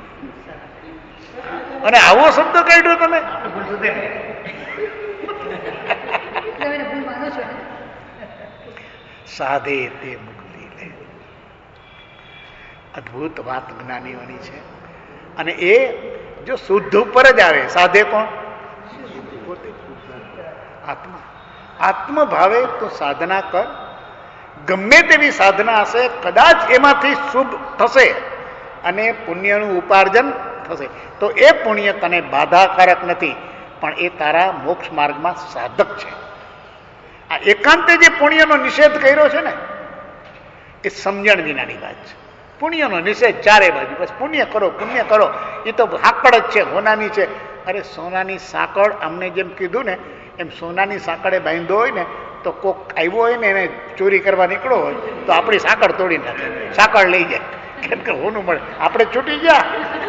અને આવો શબ્દ કાઢ્યો તમે. સાધે તે મુક્તિ લે. અદભુત વાત જ્ઞાનીઓની છે. અને એ જો શુદ્ધ ઉપર જ આવે. સાધે કોણ? આત્મા. આત્મ ભાવે તો સાધના કર. ગમે તેવી સાધના હશે, કદાચ એમાંથી શુભ થશે અને પુણ્યનું ઉપાર્જન થશે તો એ પુણ્ય તને બાધાકારક નથી, પણ એ તારા મોક્ષ માર્ગમાં સાધક છે. આ એકાંતે જે પુણ્યનો નિષેધ કર્યો છે ને એ સમજણ વિનાની વાત છે. પુણ્યનો નિષેધ ચારે બાજુ, બસ પુણ્ય કરો પુણ્ય કરો, એ તો સાંકળ જ છે, હોનાની છે. અરે સોનાની સાંકળ અમને જેમ કીધું ને એમ સોનાની સાંકળે બાંધ્યો હોય ને તો કોક આવ્યો હોય ને એને ચોરી કરવા નીકળ્યો હોય તો આપણી સાંકળ તોડી નાખે, સાંકળ લઈ જાય. કેમ કે હોનું મળે, આપણે છૂટી ગયા.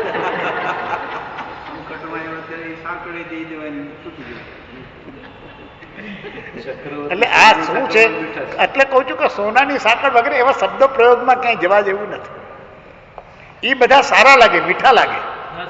એટલે આ શું છે? એટલે કહું છું કે સોનાની સાંકળ વગેરે એવા શબ્દ પ્રયોગમાં ક્યાંય જવા જેવું નથી. એ બધા સારા લાગે, મીઠા લાગે.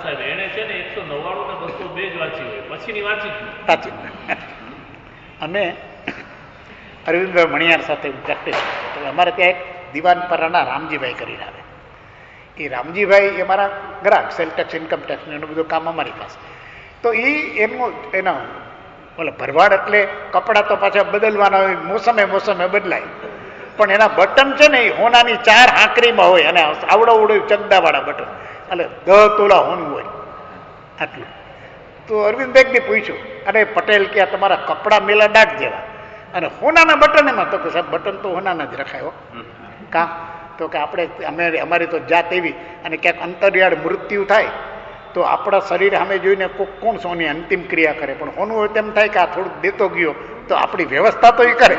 સાચી. અમે અરવિંદભાઈ મણિયાર સાથે પ્રેક્ટિસ, અમારે ત્યાં એક દિવાનપરાના રામજીભાઈ કરીને આવે. એ રામજીભાઈ એ મારા ગ્રાહક, સેલ ટેક્સ, ઇન્કમ ટેક્સ એનું બધું કામ અમારી પાસે. તો એના બોલે ભરવાડ એટલે કપડાં તો પાછા બદલવાના હોય, મોસમે બદલાય, પણ એના બટન છે ને એ હોનાની 4 આંકરીમાં હોય અને આવડો ચગડાવાળા બટન, એટલે 10 તોલા હોનું હોય આટલું. તો અરવિંદભાઈને પૂછ્યું, અને પટેલ કે તમારા કપડાં મેલા દાટ જેવા અને હોનાના બટન એમાં. તો કે સાહેબ બટન તો હોનાના જ રખાયો. કા તો કે આપણે અમારી તો જાત એવી, અને ક્યાંક અંતરિયાળ મૃત્યુ થાય તો આપણા શરીર સામે જોઈને કોણ સોની અંતિમ ક્રિયા કરે, પણ હોનું હોય તેમ થાય કે આ થોડુંક દેતો ગયો તો આપણી વ્યવસ્થા તો એ કરે.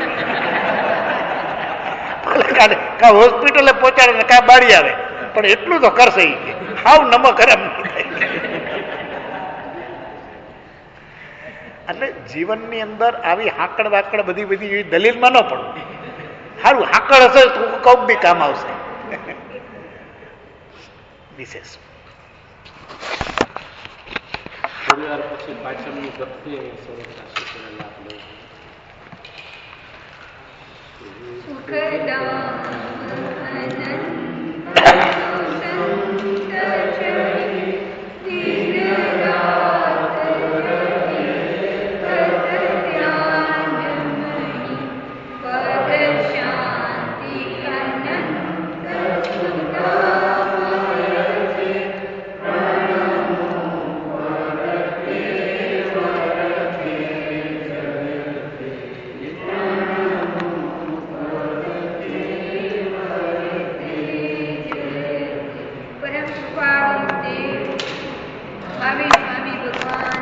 કા હોસ્પિટલે પહોંચાડે ને કા બાળી આવે, પણ એટલું તો કરશે એ કે હાવ નમક ખરાબ નહીં થાય. એટલે જીવનની અંદર આવી હાકડ વાકડ બધી દલીલમાં ન પડવું. સારું હાકડ હશે તો કોક બી કામ આવશે. વિશેષ થોડીવાર પછી પાછળની ભક્તિ શરૂ થશે.